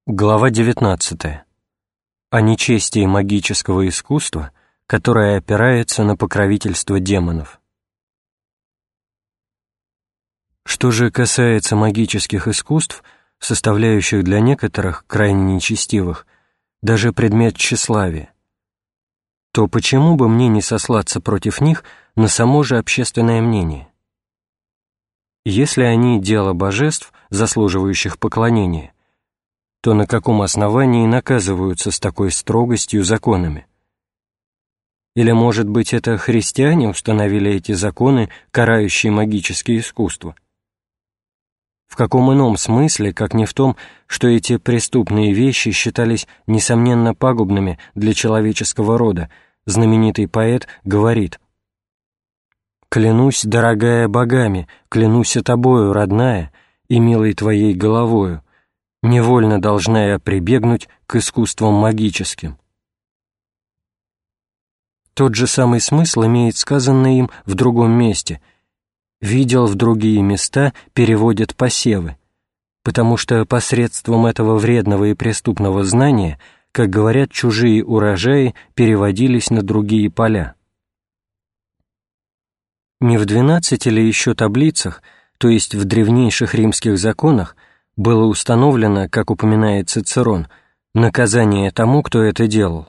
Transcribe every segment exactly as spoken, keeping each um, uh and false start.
Глава девятнадцатая. О нечестии магического искусства, которое опирается на покровительство демонов. Что же касается магических искусств, составляющих для некоторых, крайне нечестивых, даже предмет тщеславия, то почему бы мне не сослаться против них на само же общественное мнение? Если они дело божеств, заслуживающих поклонения, то на каком основании наказываются с такой строгостью законами? Или, может быть, это христиане установили эти законы, карающие магические искусства? В каком ином смысле, как не в том, что эти преступные вещи считались несомненно пагубными для человеческого рода, знаменитый поэт говорит: «Клянусь, дорогая, богами, клянусь тобою, родная, и милой твоей головою, невольно должна я прибегнуть к искусствам магическим». Тот же самый смысл имеет сказанное им в другом месте: «Видел в другие места переводят посевы», потому что посредством этого вредного и преступного знания, как говорят, чужие урожаи переводились на другие поля. Не в двенадцати ли еще таблицах, то есть в древнейших римских законах, было установлено, как упоминает Цицерон, наказание тому, кто это делал?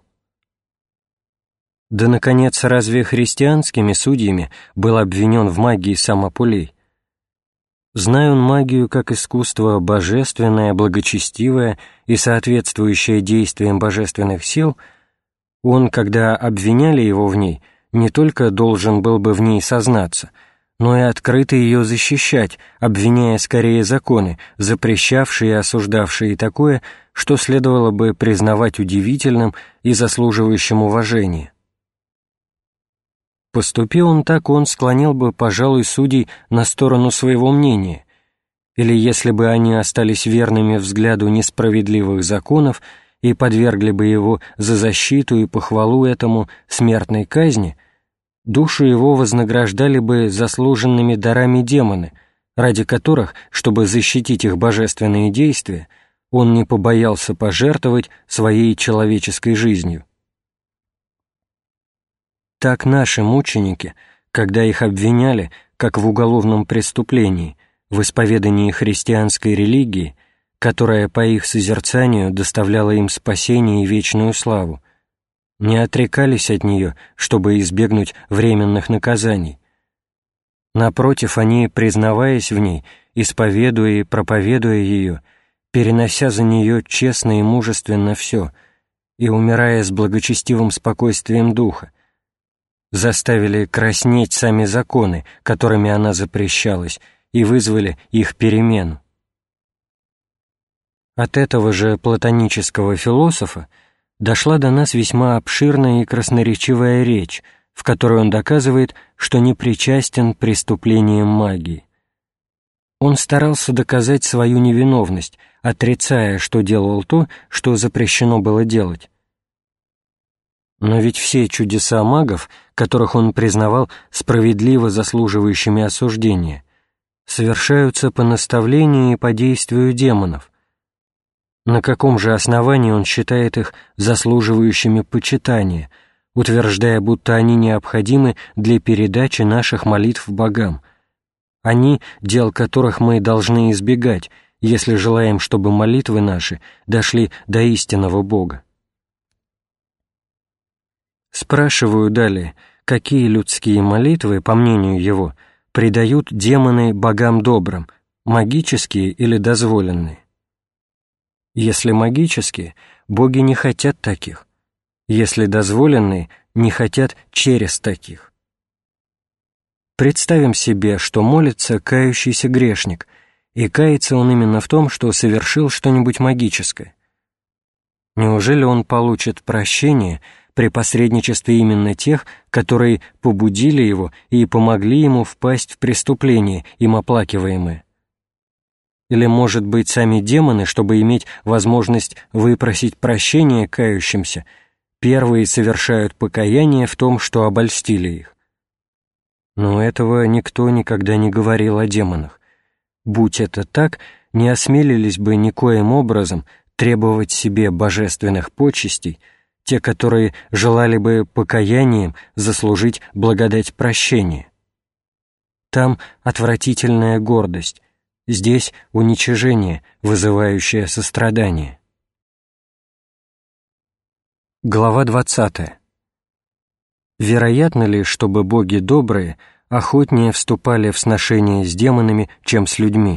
Да, наконец, разве христианскими судьями был обвинен в магии сам Апулей? Зная он магию как искусство божественное, благочестивое и соответствующее действиям божественных сил, он, когда обвиняли его в ней, не только должен был бы в ней сознаться, но и открыто ее защищать, обвиняя скорее законы, запрещавшие и осуждавшие такое, что следовало бы признавать удивительным и заслуживающим уважения. Поступил он так, он склонил бы, пожалуй, судей на сторону своего мнения, или, если бы они остались верными взгляду несправедливых законов и подвергли бы его за защиту и похвалу этому смертной казни, душу его вознаграждали бы заслуженными дарами демоны, ради которых, чтобы защитить их божественные действия, он не побоялся пожертвовать своей человеческой жизнью. Так наши мученики, когда их обвиняли, как в уголовном преступлении, в исповедании христианской религии, которая по их созерцанию доставляла им спасение и вечную славу, не отрекались от нее, чтобы избегнуть временных наказаний. Напротив, они, признаваясь в ней, исповедуя и проповедуя ее, перенося за нее честно и мужественно все, и умирая с благочестивым спокойствием духа, заставили краснеть сами законы, которыми она запрещалась, и вызвали их перемену. От этого же платонического философа дошла до нас весьма обширная и красноречивая речь, в которой он доказывает, что не причастен преступлениям магии. Он старался доказать свою невиновность, отрицая, что делал то, что запрещено было делать. Но ведь все чудеса магов, которых он признавал справедливо заслуживающими осуждения, совершаются по наставлению и по действию демонов. На каком же основании он считает их заслуживающими почитания, утверждая, будто они необходимы для передачи наших молитв богам? Они, дел которых мы должны избегать, если желаем, чтобы молитвы наши дошли до истинного Бога. Спрашиваю далее, какие людские молитвы, по мнению его, предают демоны богам добрым, магические или дозволенные? Если магические, боги не хотят таких; если дозволенные, не хотят через таких. Представим себе, что молится кающийся грешник, и кается он именно в том, что совершил что-нибудь магическое. Неужели он получит прощение при посредничестве именно тех, которые побудили его и помогли ему впасть в преступление, им оплакиваемое? Или, может быть, сами демоны, чтобы иметь возможность выпросить прощения кающимся, первые совершают покаяние в том, что обольстили их? Но этого никто никогда не говорил о демонах. Будь это так, не осмелились бы никоим образом требовать себе божественных почестей, те, которые желали бы покаянием заслужить благодать прощения. Там отвратительная гордость, здесь уничижение, вызывающее сострадание. Глава двадцатая. Вероятно ли, чтобы боги добрые охотнее вступали в сношение с демонами, чем с людьми?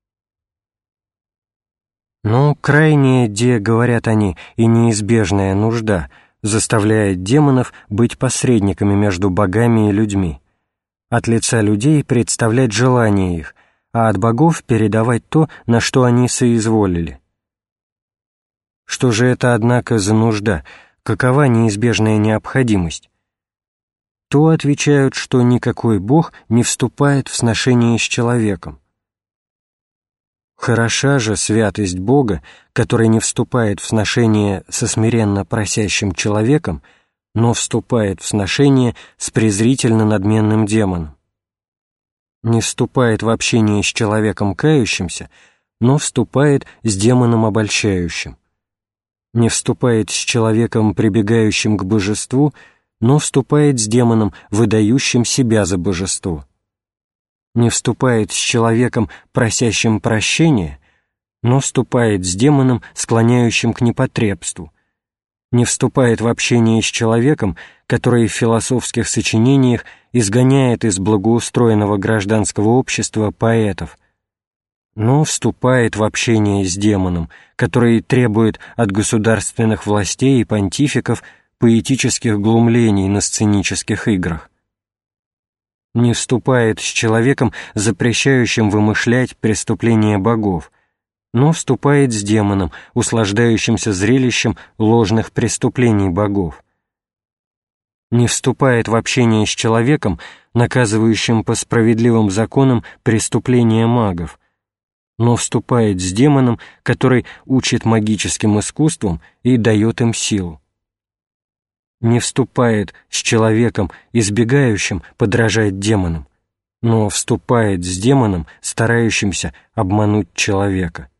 Но крайняя, где, говорят они, и неизбежная нужда заставляет демонов быть посредниками между богами и людьми, от лица людей представлять желания их, а от богов передавать то, на что они соизволили. Что же это, однако, за нужда, какова неизбежная необходимость? То отвечают, что никакой бог не вступает в сношение с человеком. Хороша же святость Бога, который не вступает в сношение со смиренно просящим человеком, но вступает в сношение с презрительно надменным демоном. Не вступает в общение с человеком кающимся, но вступает с демоном обольщающим. Не вступает с человеком, прибегающим к божеству, но вступает с демоном, выдающим себя за божество. Не вступает с человеком, просящим прощения, но вступает с демоном, склоняющим к непотребству. Не вступает в общение с человеком, который в философских сочинениях изгоняет из благоустроенного гражданского общества поэтов, но вступает в общение с демоном, который требует от государственных властей и понтификов поэтических глумлений на сценических играх. Не вступает с человеком, запрещающим вымышлять преступления богов, но вступает с демоном, услаждающимся зрелищем ложных преступлений богов. Не вступает в общение с человеком, наказывающим по справедливым законам преступления магов, но вступает с демоном, который учит магическим искусствам и дает им силу. Не вступает с человеком, избегающим подражать демонам, но вступает с демоном, старающимся обмануть человека.